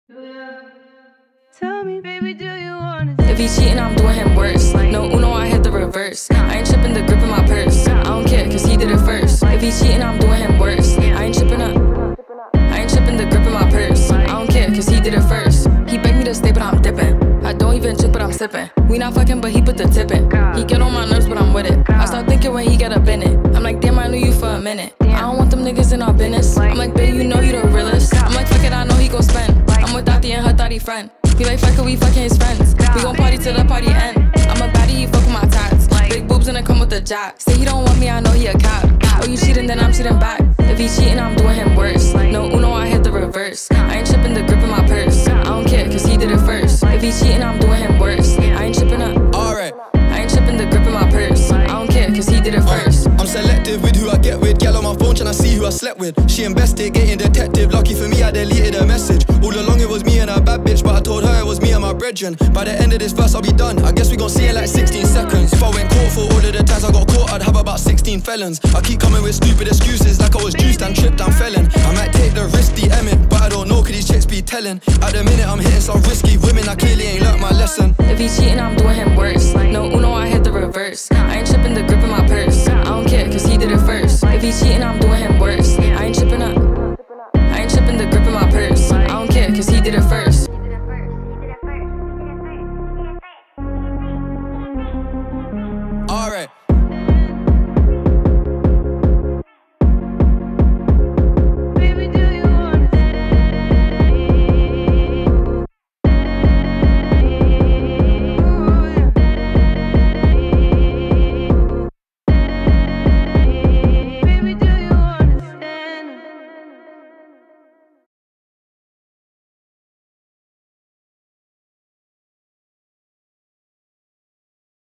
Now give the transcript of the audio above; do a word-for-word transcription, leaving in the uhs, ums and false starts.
Tell me, baby, do you wanna? If he cheating, I'm doing him worse. No Uno, I hit the reverse. I ain't tripping the grip in my purse. I don't care, cause he did it first. If he cheating, I'm doing him worse. I ain't tripping up. I ain't tripping the grip in my purse. I don't care, cause he did it first. He begged me to stay, but I'm dipping. I don't even trip, but I'm sipping. We not fucking, but he put the tip in. He get on my nerves, but I'm with it. I start thinking when he get up in it. I'm like, damn, I knew you for a minute. I don't want them niggas in our business. I'm like, babe, you know you the realest. I'm like, fuck it, I know he gon' spend. I'm with Dottie and her thotty friend. He like, fuck it, we fucking his friends. We gon' party till the party end. I'm a baddie, he fuck with my tats. Big boobs and it come with the jack. Say he don't want me, I know he a cap. Oh, you cheating, then I'm cheating back. If he cheating, I'm doing him worse. No Uno, I hit the reverse. I ain't tripping the grip in my purse. I don't care, cause he did it first. If he cheating, I'm doing him worse. I ain't tripping up. Alright. I ain't tripping the grip in my purse. I don't care, cause he did it first. I'm selective with who I get with. Gal on my phone tryna see who I slept with. She investigating detective. Lucky for me, I deleted her message. All along it was me and a bad bitch, but I told her it was me and my brethren. By the end of this verse, I'll be done. I guess we gon' see in like sixteen seconds. If I went court for all of the times I got caught, I'd have about sixteen felons. I keep coming with stupid excuses like I was juiced and tripped and felon. I might take the risk, D M it, but I don't know, could these chicks be telling? At the minute, I'm hitting some risky women. I clearly ain't learnt my lesson. If he cheating, I'm doing him worse. No Uno, I hit the reverse. I ain't